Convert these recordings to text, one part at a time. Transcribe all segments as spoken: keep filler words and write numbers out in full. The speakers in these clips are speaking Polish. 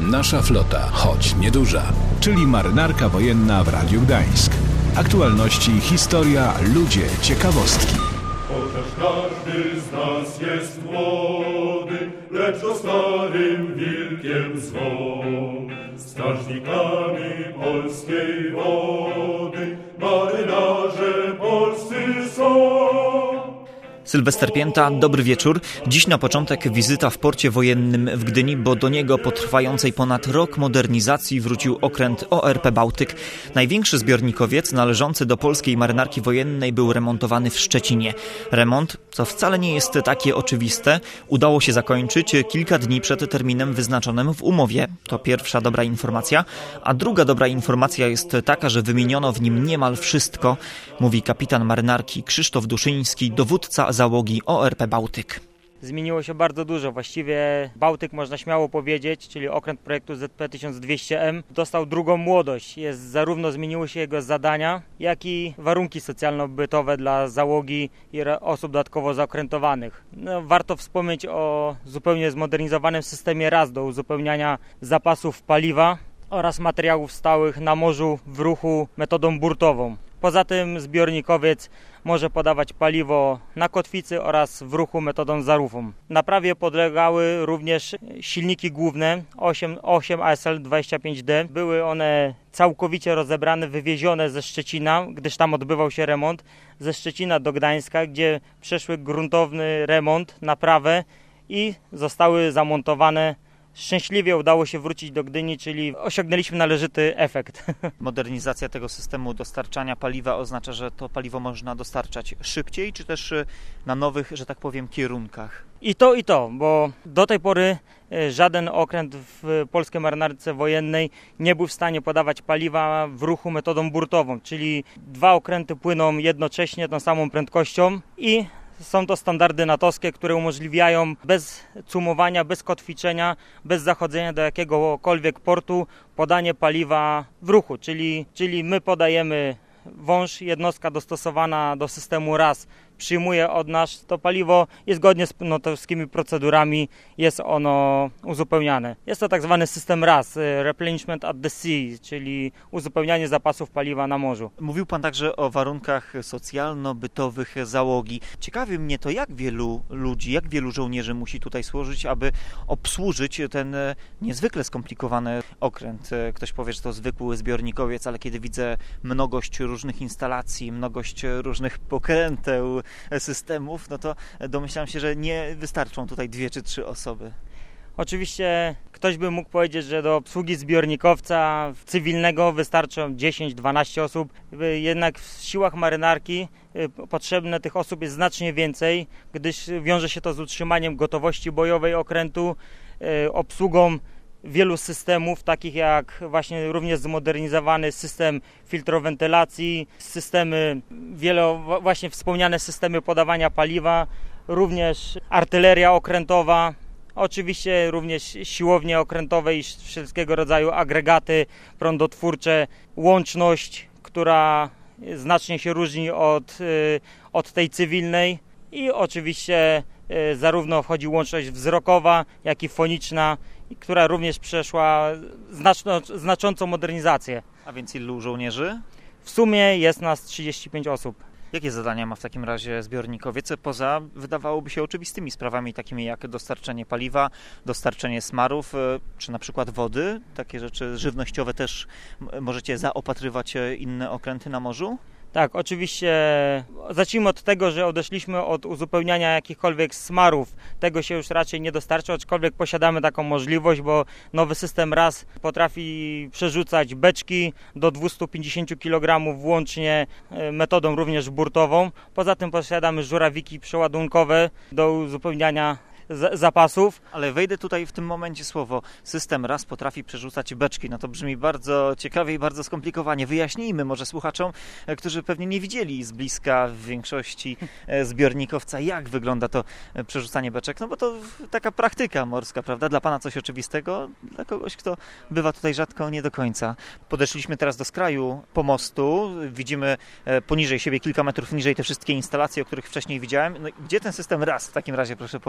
Nasza flota, choć nieduża, czyli Marynarka Wojenna w Radiu Gdańsk. Aktualności, historia, ludzie, ciekawostki. Chociaż każdy z nas jest młody, lecz to starym wilkiem zwą. Strażnikami polskiej wody marynarze polscy są. Sylwester Pięta, dobry wieczór. Dziś na początek wizyta w porcie wojennym w Gdyni, bo do niego po trwającej ponad rok modernizacji wrócił okręt O R P Bałtyk. Największy zbiornikowiec należący do polskiej marynarki wojennej był remontowany w Szczecinie. Remont, co wcale nie jest takie oczywiste, udało się zakończyć kilka dni przed terminem wyznaczonym w umowie. To pierwsza dobra informacja. A druga dobra informacja jest taka, że wymieniono w nim niemal wszystko, mówi kapitan marynarki Krzysztof Duszyński, dowódca załogi O R P Bałtyk. Zmieniło się bardzo dużo. Właściwie Bałtyk, można śmiało powiedzieć, czyli okręt projektu Z P tysiąc dwieście M, dostał drugą młodość. Jest, zarówno zmieniły się jego zadania, jak i warunki socjalno-bytowe dla załogi i osób dodatkowo zaokrętowanych. No, warto wspomnieć o zupełnie zmodernizowanym systemie R A S do uzupełniania zapasów paliwa oraz materiałów stałych na morzu w ruchu metodą burtową. Poza tym zbiornikowiec może podawać paliwo na kotwicy oraz w ruchu metodą zarówą. Naprawie podlegały również silniki główne osiem A S L dwadzieścia pięć D. Były one całkowicie rozebrane, wywiezione ze Szczecina, gdyż tam odbywał się remont, ze Szczecina do Gdańska, gdzie przeszły gruntowny remont, naprawę i zostały zamontowane. Szczęśliwie udało się wrócić do Gdyni, czyli osiągnęliśmy należyty efekt. Modernizacja tego systemu dostarczania paliwa oznacza, że to paliwo można dostarczać szybciej, czy też na nowych, że tak powiem, kierunkach? I to, i to, bo do tej pory żaden okręt w polskiej marynarce wojennej nie był w stanie podawać paliwa w ruchu metodą burtową, czyli dwa okręty płyną jednocześnie tą samą prędkością i są to standardy natowskie, które umożliwiają bez cumowania, bez kotwiczenia, bez zachodzenia do jakiegokolwiek portu podanie paliwa w ruchu, czyli, czyli my podajemy wąż, jednostka dostosowana do systemu R A S przyjmuje od nas to paliwo i zgodnie z natowskimi procedurami jest ono uzupełniane. Jest to tak zwany system R A S, Replenishment at the Sea, czyli uzupełnianie zapasów paliwa na morzu. Mówił Pan także o warunkach socjalno-bytowych załogi. Ciekawi mnie to, jak wielu ludzi, jak wielu żołnierzy musi tutaj służyć, aby obsłużyć ten niezwykle skomplikowany okręt. Ktoś powie, że to zwykły zbiornikowiec, ale kiedy widzę mnogość różnych instalacji, mnogość różnych pokręteł, systemów, no to domyślam się, że nie wystarczą tutaj dwie czy trzy osoby. Oczywiście ktoś by mógł powiedzieć, że do obsługi zbiornikowca cywilnego wystarczą dziesięć dwanaście osób, jednak w siłach marynarki potrzebne tych osób jest znacznie więcej, gdyż wiąże się to z utrzymaniem gotowości bojowej okrętu, obsługą wielu systemów, takich jak właśnie również zmodernizowany system filtrowentylacji, systemy, wielo, właśnie wspomniane systemy podawania paliwa, również artyleria okrętowa, oczywiście również siłownie okrętowe i wszelkiego rodzaju agregaty prądotwórcze, łączność, która znacznie się różni od, od tej cywilnej i oczywiście zarówno wchodzi łączność wzrokowa, jak i foniczna, która również przeszła znaczno, znaczącą modernizację. A więc ilu żołnierzy? W sumie jest nas trzydzieści pięć osób. Jakie zadania ma w takim razie zbiornikowiec, poza wydawałoby się oczywistymi sprawami, takimi jak dostarczenie paliwa, dostarczenie smarów, czy na przykład wody? Takie rzeczy żywnościowe też możecie zaopatrywać inne okręty na morzu? Tak, oczywiście zacznijmy od tego, że odeszliśmy od uzupełniania jakichkolwiek smarów. Tego się już raczej nie dostarcza, aczkolwiek posiadamy taką możliwość, bo nowy system R A S potrafi przerzucać beczki do dwieście pięćdziesiąt kilogramów włącznie metodą również burtową. Poza tym posiadamy żurawiki przeładunkowe do uzupełniania z- zapasów. Ale wejdę tutaj w tym momencie słowo. System R A S potrafi przerzucać beczki. No to brzmi bardzo ciekawie i bardzo skomplikowanie. Wyjaśnijmy może słuchaczom, którzy pewnie nie widzieli z bliska w większości zbiornikowca, jak wygląda to przerzucanie beczek. No bo to taka praktyka morska, prawda? Dla Pana coś oczywistego, dla kogoś, kto bywa tutaj rzadko, nie do końca. Podeszliśmy teraz do skraju pomostu. Widzimy poniżej siebie, kilka metrów niżej, te wszystkie instalacje, o których wcześniej widziałem. No, gdzie ten system R A S w takim razie, proszę powiedzieć?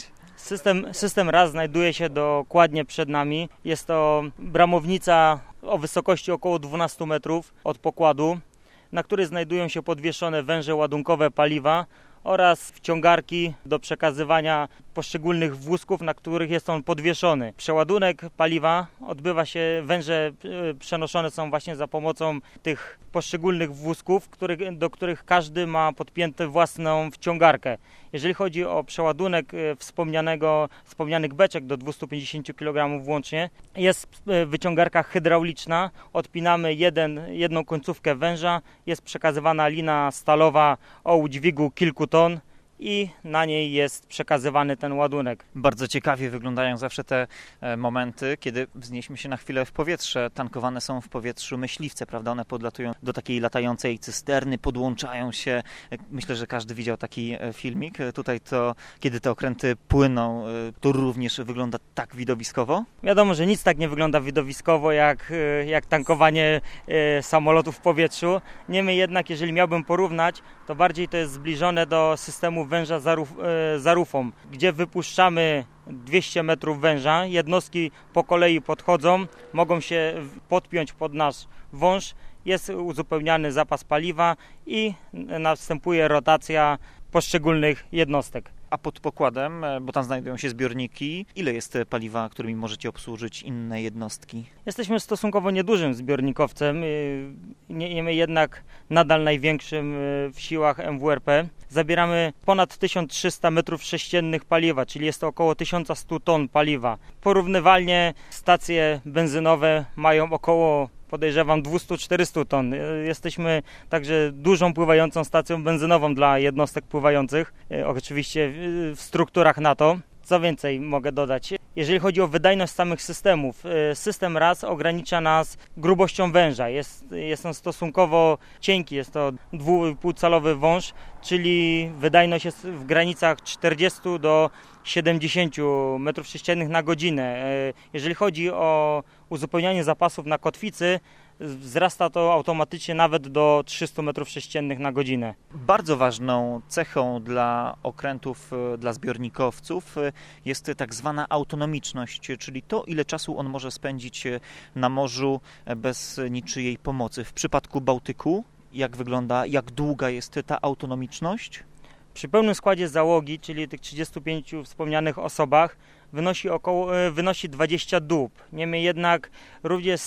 System, system raz znajduje się dokładnie przed nami. Jest to bramownica o wysokości około dwanaście metrów od pokładu, na której znajdują się podwieszone węże ładunkowe paliwa oraz wciągarki do przekazywania poszczególnych wózków, na których jest on podwieszony. Przeładunek paliwa odbywa się, węże przenoszone są właśnie za pomocą tych poszczególnych wózków, których, do których każdy ma podpiętą własną wciągarkę. Jeżeli chodzi o przeładunek wspomnianego, wspomnianych beczek do dwieście pięćdziesiąt kilogramów włącznie, jest wyciągarka hydrauliczna, odpinamy jeden, jedną końcówkę węża, jest przekazywana lina stalowa o udźwigu kilku ton i na niej jest przekazywany ten ładunek. Bardzo ciekawie wyglądają zawsze te momenty, kiedy wznieśmy się na chwilę w powietrze. Tankowane są w powietrzu myśliwce, prawda? One podlatują do takiej latającej cysterny, podłączają się. Myślę, że każdy widział taki filmik. Tutaj to, kiedy te okręty płyną, to również wygląda tak widowiskowo? Wiadomo, że nic tak nie wygląda widowiskowo jak, jak tankowanie samolotów w powietrzu. Niemniej jednak, jeżeli miałbym porównać, to bardziej to jest zbliżone do systemu węża za, ruf, za rufą, gdzie wypuszczamy dwieście metrów węża, jednostki po kolei podchodzą, mogą się podpiąć pod nasz wąż, jest uzupełniany zapas paliwa i następuje rotacja poszczególnych jednostek. A pod pokładem, bo tam znajdują się zbiorniki, ile jest paliwa, którymi możecie obsłużyć inne jednostki? Jesteśmy stosunkowo niedużym zbiornikowcem, niemniej jednak nadal największym w siłach M W R P. Zabieramy ponad tysiąc trzysta metrów sześciennych paliwa, czyli jest to około tysiąc sto ton paliwa. Porównywalnie stacje benzynowe mają około, podejrzewam, dwieście czterysta ton. Jesteśmy także dużą pływającą stacją benzynową dla jednostek pływających, oczywiście w strukturach NATO. Co więcej mogę dodać? Jeżeli chodzi o wydajność samych systemów, system raz ogranicza nas grubością węża. Jest, jest on stosunkowo cienki, jest to dwa i pół calowy wąż, czyli wydajność jest w granicach czterdzieści do siedemdziesięciu metrów sześciennych na godzinę. Jeżeli chodzi o uzupełnianie zapasów na kotwicy, wzrasta to automatycznie nawet do trzystu metrów sześciennych na godzinę. Bardzo ważną cechą dla okrętów, dla zbiornikowców jest tak zwana autonomiczność, czyli to, ile czasu on może spędzić na morzu bez niczyjej pomocy. W przypadku Bałtyku, jak wygląda, jak długa jest ta autonomiczność? Przy pełnym składzie załogi, czyli tych trzydziestu pięciu wspomnianych osobach, wynosi około wynosi dwadzieścia dób. Niemniej jednak również,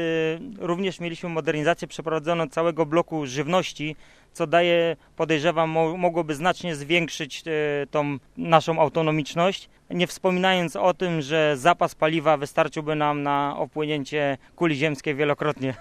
również mieliśmy modernizację przeprowadzoną całego bloku żywności, co daje, podejrzewam, mogłoby znacznie zwiększyć tą naszą autonomiczność. Nie wspominając o tym, że zapas paliwa wystarczyłby nam na opłynięcie kuli ziemskiej wielokrotnie.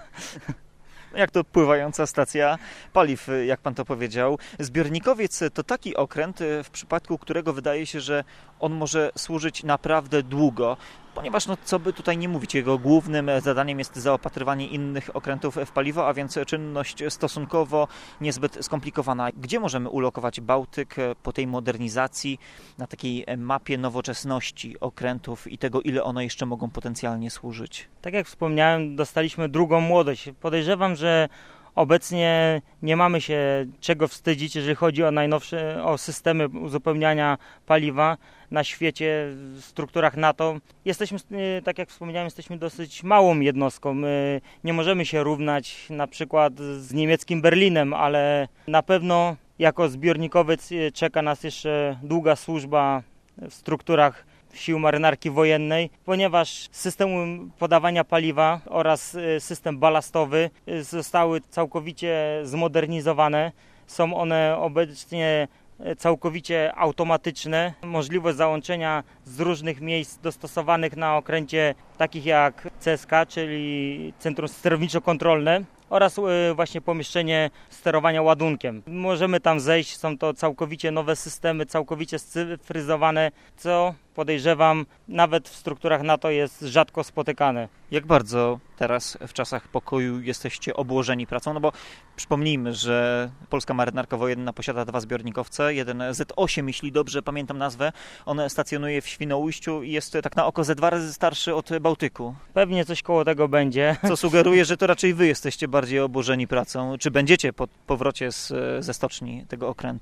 Jak to pływająca stacja paliw, jak pan to powiedział. Zbiornikowiec to taki okręt, w przypadku którego wydaje się, że on może służyć naprawdę długo, ponieważ no, co by tutaj nie mówić, jego głównym zadaniem jest zaopatrywanie innych okrętów w paliwo, a więc czynność stosunkowo niezbyt skomplikowana. Gdzie możemy ulokować Bałtyk po tej modernizacji na takiej mapie nowoczesności okrętów i tego, ile one jeszcze mogą potencjalnie służyć? Tak jak wspomniałem, dostaliśmy drugą młodość. Podejrzewam, że obecnie nie mamy się czego wstydzić, jeżeli chodzi o najnowsze o systemy uzupełniania paliwa na świecie, w strukturach NATO. Jesteśmy, tak jak wspomniałem, jesteśmy dosyć małą jednostką. My nie możemy się równać na przykład z niemieckim Berlinem, ale na pewno jako zbiornikowiec czeka nas jeszcze długa służba w strukturach Sił Marynarki Wojennej, ponieważ system podawania paliwa oraz system balastowy zostały całkowicie zmodernizowane. Są one obecnie całkowicie automatyczne. Możliwość załączenia z różnych miejsc dostosowanych na okręcie, takich jak C S K, czyli Centrum Sterowniczo-Kontrolne, oraz właśnie pomieszczenie sterowania ładunkiem. Możemy tam zejść, są to całkowicie nowe systemy, całkowicie scyfryzowane, co podejrzewam nawet w strukturach NATO jest rzadko spotykane. Jak bardzo teraz w czasach pokoju jesteście obłożeni pracą? No bo przypomnijmy, że Polska Marynarka Wojenna posiada dwa zbiornikowce, jeden Z osiem, jeśli dobrze pamiętam nazwę. On stacjonuje w Świnoujściu i jest tak na oko ze dwa razy starszy od Bałtyku. Pewnie coś koło tego będzie. Co sugeruje, że to raczej wy jesteście bardziej obłożeni pracą. Czy będziecie po powrocie z, ze stoczni tego okrętu?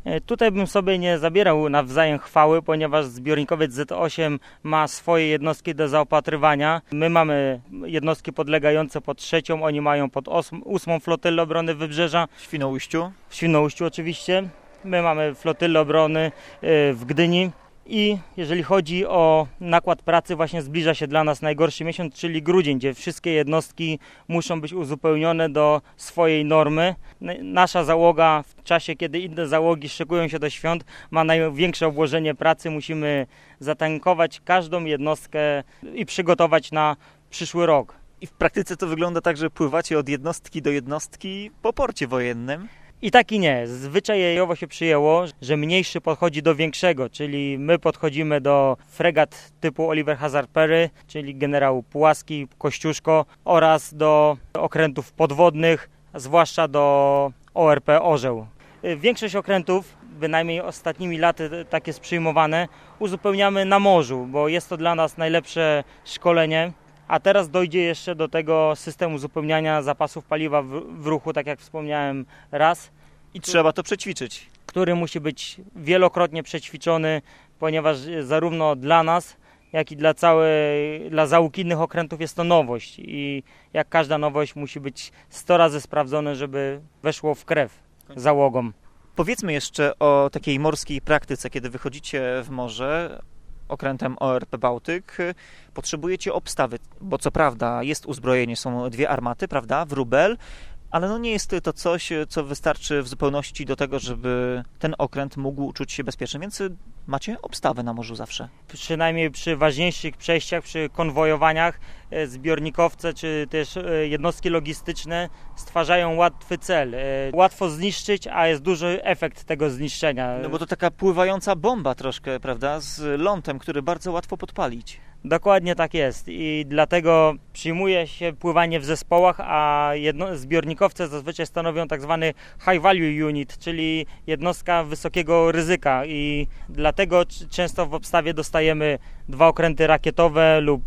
Tutaj bym sobie nie zabierał nawzajem chwały, ponieważ zbiornikowiec zet osiem ma swoje jednostki do zaopatrywania. My mamy jednostki podlegające pod trzecią, oni mają pod osm, ósmą flotylę obrony Wybrzeża. W Świnoujściu? W Świnoujściu oczywiście. My mamy flotylę obrony w Gdyni. I jeżeli chodzi o nakład pracy, właśnie zbliża się dla nas najgorszy miesiąc, czyli grudzień, gdzie wszystkie jednostki muszą być uzupełnione do swojej normy. Nasza załoga w czasie, kiedy inne załogi szykują się do świąt, ma największe obłożenie pracy. Musimy zatankować każdą jednostkę i przygotować na przyszły rok. I w praktyce to wygląda tak, że pływacie od jednostki do jednostki po porcie wojennym? I tak i nie. Zwyczajowo się przyjęło, że mniejszy podchodzi do większego, czyli my podchodzimy do fregat typu Oliver Hazard Perry, czyli generał Pułaski, Kościuszko oraz do okrętów podwodnych, zwłaszcza do O R P Orzeł. Większość okrętów, bynajmniej ostatnimi laty tak jest przyjmowane, uzupełniamy na morzu, bo jest to dla nas najlepsze szkolenie. A teraz dojdzie jeszcze do tego systemu uzupełniania zapasów paliwa w, w ruchu, tak jak wspomniałem raz. I trzeba to przećwiczyć. Który musi być wielokrotnie przećwiczony, ponieważ zarówno dla nas, jak i dla całej, dla załóg innych okrętów jest to nowość. I jak każda nowość musi być sto razy sprawdzone, żeby weszło w krew załogom. Powiedzmy jeszcze o takiej morskiej praktyce, kiedy wychodzicie w morze okrętem O R P Bałtyk, potrzebujecie obstawy, bo co prawda jest uzbrojenie, są dwie armaty, prawda, wróbel, ale no nie jest to coś, co wystarczy w zupełności do tego, żeby ten okręt mógł czuć się bezpiecznie, więc macie obstawę na morzu zawsze. Przynajmniej przy ważniejszych przejściach, przy konwojowaniach, zbiornikowce czy też jednostki logistyczne stwarzają łatwy cel. Łatwo zniszczyć, a jest duży efekt tego zniszczenia. No bo to taka pływająca bomba troszkę, prawda, z lądem, który bardzo łatwo podpalić. Dokładnie tak jest i dlatego przyjmuje się pływanie w zespołach, a jedno, zbiornikowce zazwyczaj stanowią tak zwany high value unit, czyli jednostka wysokiego ryzyka i dlatego często w obstawie dostajemy dwa okręty rakietowe lub,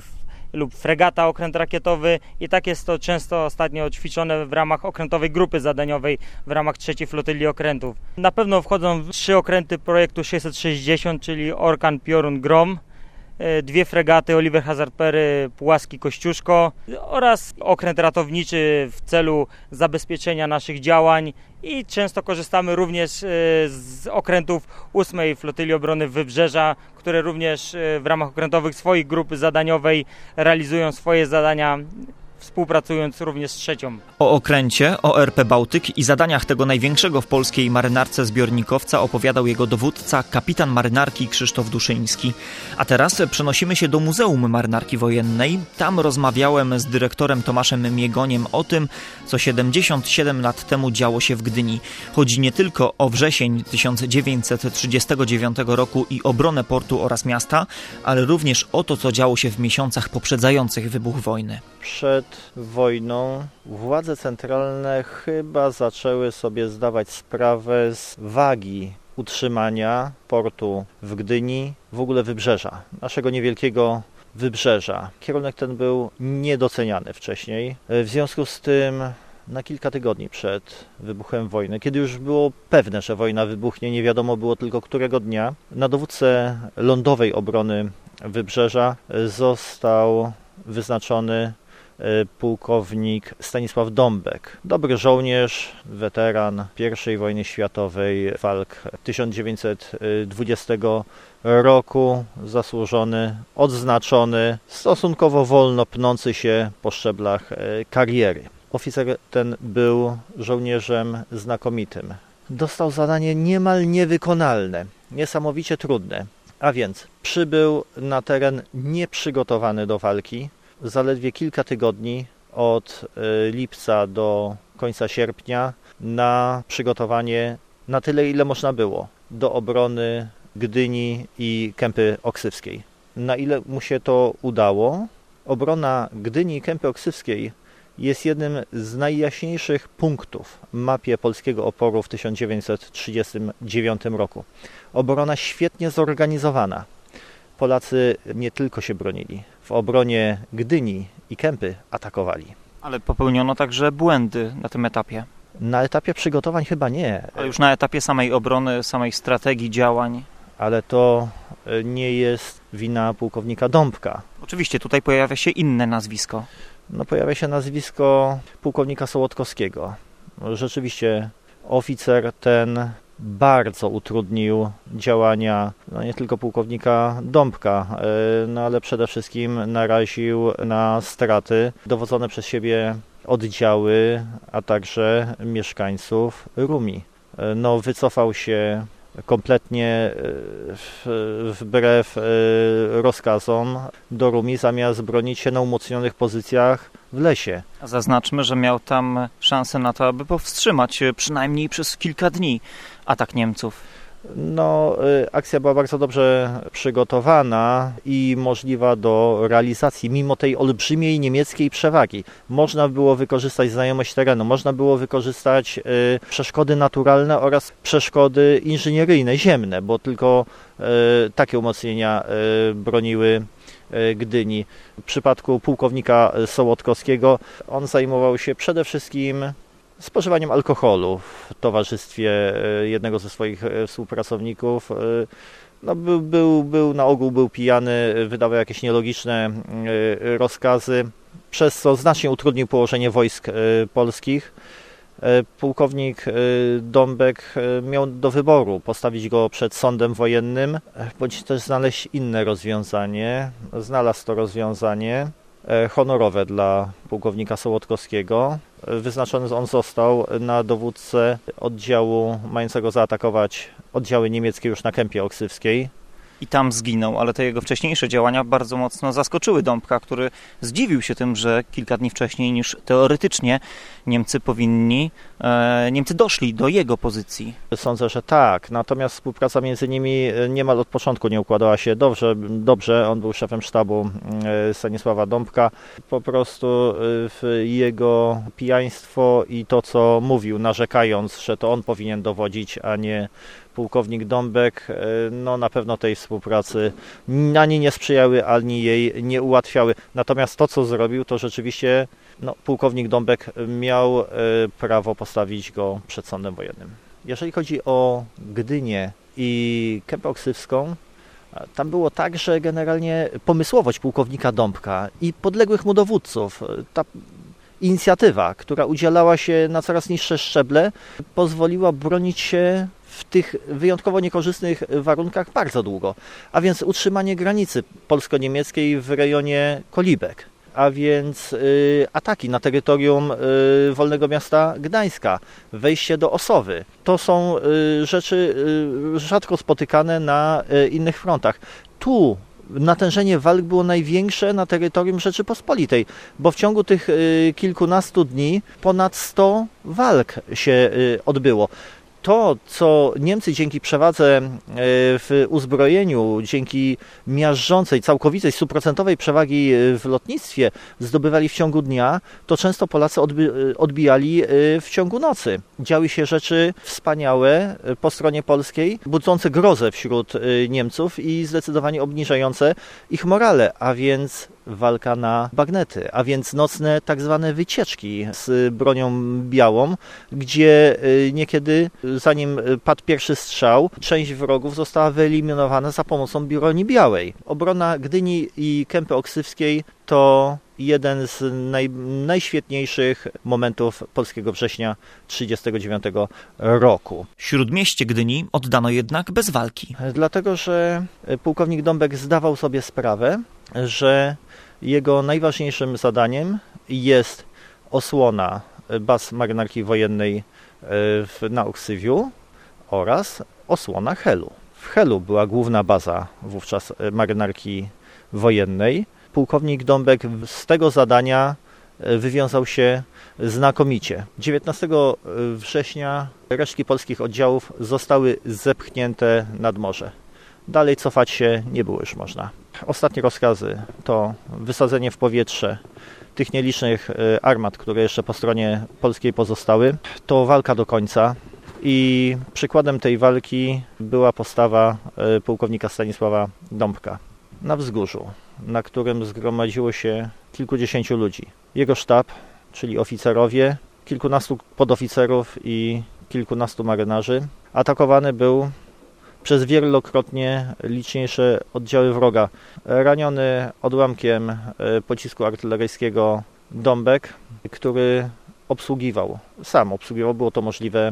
lub fregata okręt rakietowy i tak jest to często ostatnio ćwiczone w ramach okrętowej grupy zadaniowej w ramach trzeciej flotyli okrętów. Na pewno wchodzą trzy okręty projektu sześćset sześćdziesiąt, czyli Orkan, Piorun, Grom, dwie fregaty Oliver Hazard Perry, Pułaski, Kościuszko oraz okręt ratowniczy w celu zabezpieczenia naszych działań i często korzystamy również z okrętów ósmej Flotyli Obrony Wybrzeża, które również w ramach okrętowych swojej grupy zadaniowej realizują swoje zadania, współpracując również z trzecią. O okręcie O R P Bałtyk i zadaniach tego największego w polskiej marynarce zbiornikowca opowiadał jego dowódca, kapitan marynarki Krzysztof Duszyński. A teraz przenosimy się do Muzeum Marynarki Wojennej. Tam rozmawiałem z dyrektorem Tomaszem Miegoniem o tym, co siedemdziesiąt siedem lat temu działo się w Gdyni. Chodzi nie tylko o wrzesień tysiąc dziewięćset trzydziestego dziewiątego roku i obronę portu oraz miasta, ale również o to, co działo się w miesiącach poprzedzających wybuch wojny. Przed wojną władze centralne chyba zaczęły sobie zdawać sprawę z wagi utrzymania portu w Gdyni, w ogóle wybrzeża, naszego niewielkiego wybrzeża. Kierunek ten był niedoceniany wcześniej. W związku z tym na kilka tygodni przed wybuchem wojny, kiedy już było pewne, że wojna wybuchnie, nie wiadomo było tylko którego dnia, na dowódcę lądowej obrony wybrzeża został wyznaczony pułkownik Stanisław Dąbek. Dobry żołnierz, weteran pierwszej wojny światowej, walk tysiąc dziewięćset dwudziestego roku, zasłużony, odznaczony, stosunkowo wolno pnący się po szczeblach kariery. Oficer ten był żołnierzem znakomitym. Dostał zadanie niemal niewykonalne, niesamowicie trudne, a więc przybył na teren nieprzygotowany do walki. Zaledwie kilka tygodni od lipca do końca sierpnia na przygotowanie na tyle, ile można było do obrony Gdyni i Kępy Oksywskiej. Na ile mu się to udało, obrona Gdyni i Kępy Oksywskiej jest jednym z najjaśniejszych punktów w mapie polskiego oporu w tysiąc dziewięćset trzydziestym dziewiątym roku. Obrona świetnie zorganizowana. Polacy nie tylko się bronili, w obronie Gdyni i Kępy atakowali. Ale popełniono także błędy na tym etapie. Na etapie przygotowań chyba nie. Ale już na etapie samej obrony, samej strategii działań. Ale to nie jest wina pułkownika Dąbka. Oczywiście tutaj pojawia się inne nazwisko. No, pojawia się nazwisko pułkownika Sołodkowskiego. Rzeczywiście oficer ten bardzo utrudnił działania no nie tylko pułkownika Dąbka, no ale przede wszystkim naraził na straty dowodzone przez siebie oddziały, a także mieszkańców Rumi. No, wycofał się kompletnie wbrew rozkazom do Rumi, zamiast bronić się na umocnionych pozycjach w lesie. A zaznaczmy, że miał tam szansę na to, aby powstrzymać przynajmniej przez kilka dni atak Niemców. No, akcja była bardzo dobrze przygotowana i możliwa do realizacji, mimo tej olbrzymiej niemieckiej przewagi. Można było wykorzystać znajomość terenu, można było wykorzystać y, przeszkody naturalne oraz przeszkody inżynieryjne, ziemne, bo tylko y, takie umocnienia y, broniły y, Gdyni. W przypadku pułkownika Sołodkowskiego on zajmował się przede wszystkim spożywaniem alkoholu w towarzystwie jednego ze swoich współpracowników. No, był, był, był na ogół był pijany, wydawał jakieś nielogiczne rozkazy, przez co znacznie utrudnił położenie wojsk polskich. Pułkownik Dąbek miał do wyboru postawić go przed sądem wojennym, bądź też znaleźć inne rozwiązanie. Znalazł to rozwiązanie honorowe dla pułkownika Sołodkowskiego. Wyznaczony on został na dowódcę oddziału mającego zaatakować oddziały niemieckie już na Kępie Oksywskiej. I tam zginął, ale te jego wcześniejsze działania bardzo mocno zaskoczyły Dąbka, który zdziwił się tym, że kilka dni wcześniej niż teoretycznie Niemcy powinni, e, Niemcy doszli do jego pozycji. Sądzę, że tak, natomiast współpraca między nimi niemal od początku nie układała się dobrze. Dobrze, on był szefem sztabu Stanisława Dąbka. Po prostu jego pijaństwo i to, co mówił, narzekając, że to on powinien dowodzić, a nie pułkownik Dąbek, no na pewno tej współpracy ani nie sprzyjały, ani jej nie ułatwiały. Natomiast to, co zrobił, to rzeczywiście no, pułkownik Dąbek miał prawo postawić go przed sądem wojennym. Jeżeli chodzi o Gdynię i Kępę Oksywską, tam było tak, że generalnie pomysłowość pułkownika Dąbka i podległych mu dowódców, ta inicjatywa, która udzielała się na coraz niższe szczeble, pozwoliła bronić się w tych wyjątkowo niekorzystnych warunkach bardzo długo, a więc utrzymanie granicy polsko-niemieckiej w rejonie Kolibek, a więc y, ataki na terytorium y, wolnego miasta Gdańska, wejście do Osowy. To są y, rzeczy y, rzadko spotykane na y, innych frontach. Tu natężenie walk było największe na terytorium Rzeczypospolitej, bo w ciągu tych y, kilkunastu dni ponad sto walk się y, odbyło. To, co Niemcy dzięki przewadze w uzbrojeniu, dzięki miażdżącej, całkowitej, stuprocentowej przewagi w lotnictwie zdobywali w ciągu dnia, to często Polacy odby- odbijali w ciągu nocy. Działy się rzeczy wspaniałe po stronie polskiej, budzące grozę wśród Niemców i zdecydowanie obniżające ich morale, a więc walka na bagnety, a więc nocne tak zwane wycieczki z bronią białą, gdzie niekiedy zanim padł pierwszy strzał, część wrogów została wyeliminowana za pomocą broni białej. Obrona Gdyni i Kępy Oksywskiej to jeden z naj, najświetniejszych momentów polskiego września tysiąc dziewięćset trzydziestego dziewiątego roku. Śródmieście Gdyni oddano jednak bez walki. Dlatego, że pułkownik Dąbek zdawał sobie sprawę, że jego najważniejszym zadaniem jest osłona baz marynarki wojennej w, na Oksywiu oraz osłona Helu. W Helu była główna baza wówczas marynarki wojennej. Pułkownik Dąbek z tego zadania wywiązał się znakomicie. dziewiętnastego września resztki polskich oddziałów zostały zepchnięte nad morze. Dalej cofać się nie było już można. Ostatnie rozkazy to wysadzenie w powietrze tych nielicznych armat, które jeszcze po stronie polskiej pozostały. To walka do końca i przykładem tej walki była postawa pułkownika Stanisława Dąbka na wzgórzu, na którym zgromadziło się kilkudziesięciu ludzi. Jego sztab, czyli oficerowie kilkunastu podoficerów i kilkunastu marynarzy. Atakowany był przez wielokrotnie liczniejsze oddziały wroga. Raniony odłamkiem pocisku artyleryjskiego Dąbek, który obsługiwał, sam obsługiwał, było to możliwe,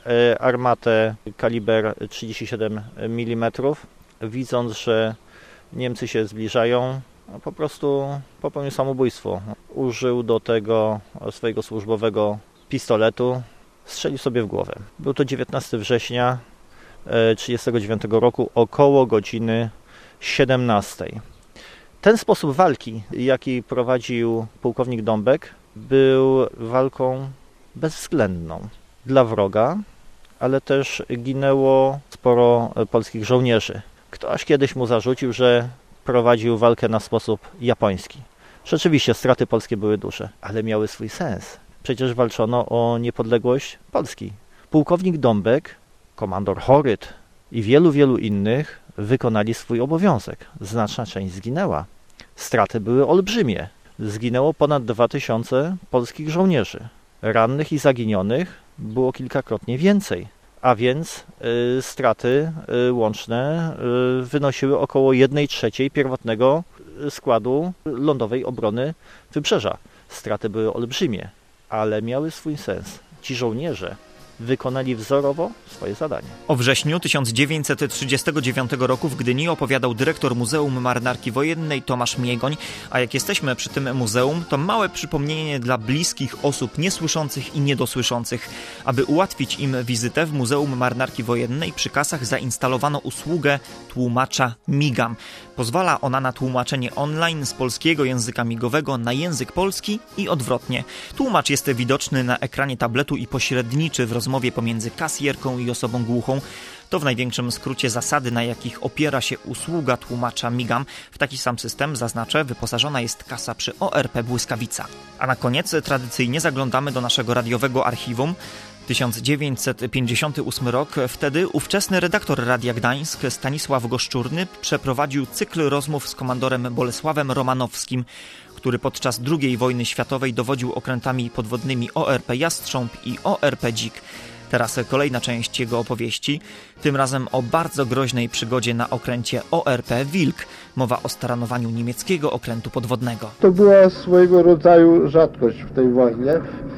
armatę kaliber trzydzieści siedem milimetrów. Widząc, że Niemcy się zbliżają, po prostu popełnił samobójstwo. Użył do tego swojego służbowego pistoletu, strzelił sobie w głowę. Był to dziewiętnastego września tysiąc dziewięćset trzydziestego dziewiątego roku około godziny siedemnastej. Ten sposób walki, jaki prowadził pułkownik Dąbek, był walką bezwzględną dla wroga, ale też ginęło sporo polskich żołnierzy. Ktoś kiedyś mu zarzucił, że prowadził walkę na sposób japoński. Rzeczywiście straty polskie były duże, ale miały swój sens. Przecież walczono o niepodległość Polski. Pułkownik Dąbek, komandor Choryt i wielu, wielu innych wykonali swój obowiązek. Znaczna część zginęła. Straty były olbrzymie. Zginęło ponad dwa tysiące polskich żołnierzy. Rannych i zaginionych było kilkakrotnie więcej. A więc y, straty y, łączne y, wynosiły około jednej trzeciej pierwotnego składu lądowej obrony Wybrzeża. Straty były olbrzymie, ale miały swój sens. Ci żołnierze wykonali wzorowo swoje zadanie. O wrześniu tysiąc dziewięćset trzydziestego dziewiątego roku w Gdyni opowiadał dyrektor Muzeum Marynarki Wojennej Tomasz Miegoń, a jak jesteśmy przy tym muzeum, to małe przypomnienie dla bliskich osób niesłyszących i niedosłyszących. Aby ułatwić im wizytę w Muzeum Marynarki Wojennej przy kasach zainstalowano usługę tłumacza Migam. Pozwala ona na tłumaczenie online z polskiego języka migowego na język polski i odwrotnie. Tłumacz jest widoczny na ekranie tabletu i pośredniczy w rozmowie pomiędzy kasjerką i osobą głuchą. To w największym skrócie zasady, na jakich opiera się usługa tłumacza Migam. W taki sam system, zaznaczę, wyposażona jest kasa przy O R P Błyskawica. A na koniec tradycyjnie zaglądamy do naszego radiowego archiwum. tysiąc dziewięćset pięćdziesiąty ósmy rok. Wtedy ówczesny redaktor Radia Gdańsk Stanisław Goszczurny przeprowadził cykl rozmów z komandorem Bolesławem Romanowskim, który podczas drugiej wojny światowej dowodził okrętami podwodnymi O R P Jastrząb i O R P Dzik. Teraz kolejna część jego opowieści, tym razem o bardzo groźnej przygodzie na okręcie O R P Wilk. Mowa o staranowaniu niemieckiego okrętu podwodnego. To była swojego rodzaju rzadkość w tej wojnie,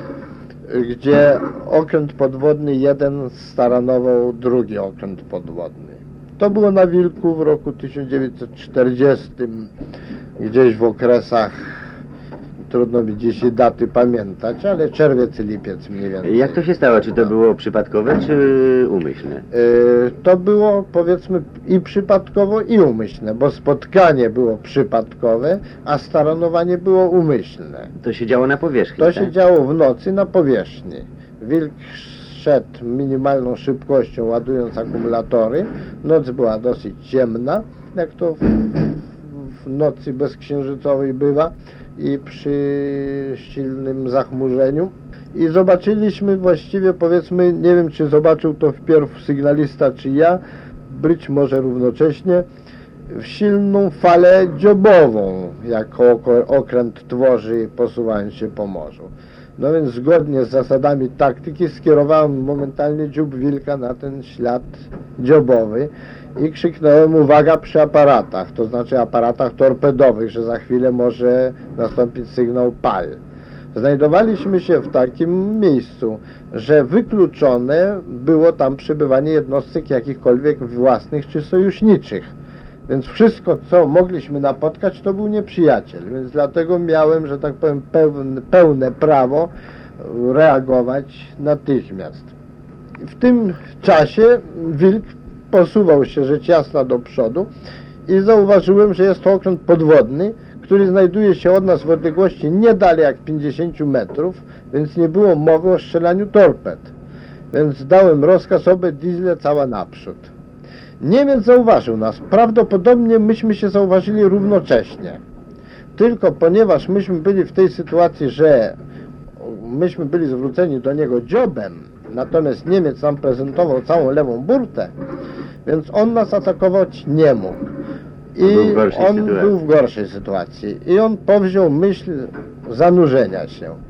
gdzie okręt podwodny jeden staranował drugi okręt podwodny. To było na Wilku w roku tysiąc dziewięćset czterdziestym, gdzieś w okresach, trudno mi dzisiaj daty pamiętać, ale czerwiec i lipiec mniej więcej. Jak to się stało? Czy to było przypadkowe, czy umyślne? To było, powiedzmy, i przypadkowo, i umyślne, bo spotkanie było przypadkowe, a staranowanie było umyślne. To się działo na powierzchni, To tak? się działo w nocy na powierzchni. Wilk szedł minimalną szybkością, ładując akumulatory. Noc była dosyć ciemna, jak to w, w nocy bezksiężycowej bywa i przy silnym zachmurzeniu. I zobaczyliśmy właściwie, powiedzmy, nie wiem, czy zobaczył to wpierw sygnalista, czy ja, być może równocześnie, silną falę dziobową, jako okręt tworzy, posuwając się po morzu. No więc zgodnie z zasadami taktyki skierowałem momentalnie dziób wilka na ten ślad dziobowy i krzyknąłem: uwaga przy aparatach, to znaczy aparatach torpedowych, że za chwilę może nastąpić sygnał pal. Znajdowaliśmy się w takim miejscu, że wykluczone było tam przebywanie jednostek jakichkolwiek własnych czy sojuszniczych. Więc wszystko, co mogliśmy napotkać, to był nieprzyjaciel. Więc dlatego miałem, że tak powiem, pełne, pełne prawo reagować natychmiast. W tym czasie wilk posuwał się rzecz jasna do przodu i zauważyłem, że jest to okręt podwodny, który znajduje się od nas w odległości nie dalej jak pięćdziesiąt metrów, więc nie było mowy o strzelaniu torped. Więc dałem rozkaz: obie diesle cała naprzód. Niemiec zauważył nas. Prawdopodobnie myśmy się zauważyli równocześnie. Tylko ponieważ myśmy byli w tej sytuacji, że myśmy byli zwróceni do niego dziobem, natomiast Niemiec nam prezentował całą lewą burtę, więc on nas atakować nie mógł. I on był w gorszej sytuacji. I on powziął myśl zanurzenia się.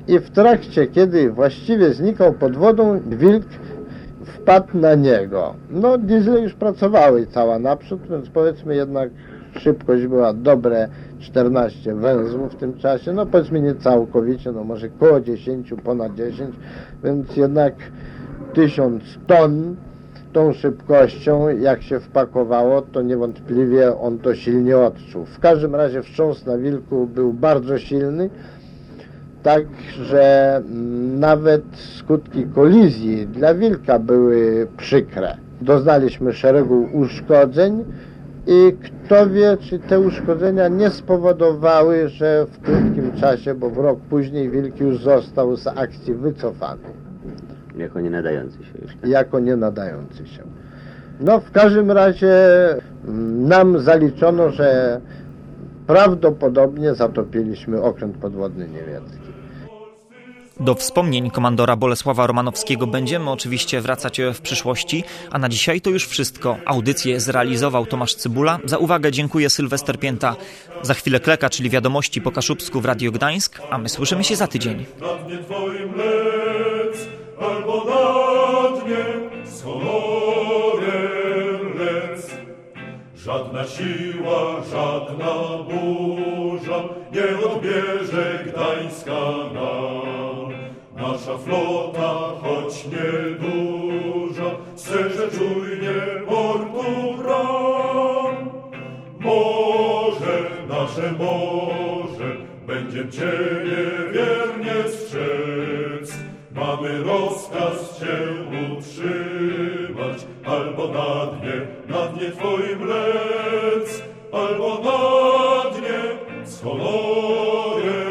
i w trakcie, kiedy właściwie znikał pod wodą, wilk wpadł na niego. No, diesle już pracowały cała naprzód, więc powiedzmy jednak szybkość była dobre czternaście węzłów w tym czasie, no powiedzmy nie całkowicie, no może koło dziesięć, ponad dziesięć, więc jednak tysiąc ton tą szybkością, jak się wpakowało, to niewątpliwie on to silnie odczuł. W każdym razie wstrząs na wilku był bardzo silny, tak, że nawet skutki kolizji dla wilka były przykre. Doznaliśmy szeregu uszkodzeń i kto wie, czy te uszkodzenia nie spowodowały, że w krótkim czasie, bo w rok później wilk już został z akcji wycofany. Jako nie nadający się już. Tak? Jako nie nadający się. No w każdym razie nam zaliczono, że prawdopodobnie zatopiliśmy okręt podwodny niemiecki. Do wspomnień komandora Bolesława Romanowskiego będziemy oczywiście wracać w przyszłości, a na dzisiaj to już wszystko. Audycję zrealizował Tomasz Cybula. Za uwagę dziękuję Sylwester Pięta. Za chwilę kleka, czyli wiadomości po kaszubsku w Radiu Gdańsk, a my słyszymy się za tydzień. Nad dnie twoim lec, albo nad dniem z honorem lec. Żadna siła, żadna burza nie odbierze Gdańska nam. Nasza flota, choć nieduża, strzeże czujnie portu bram. Morze, nasze morze, będziem Ciebie wiernie strzec. Mamy rozkaz Cię utrzymać, albo na dnie, na dnie Twoim lec, albo na dnie z honorem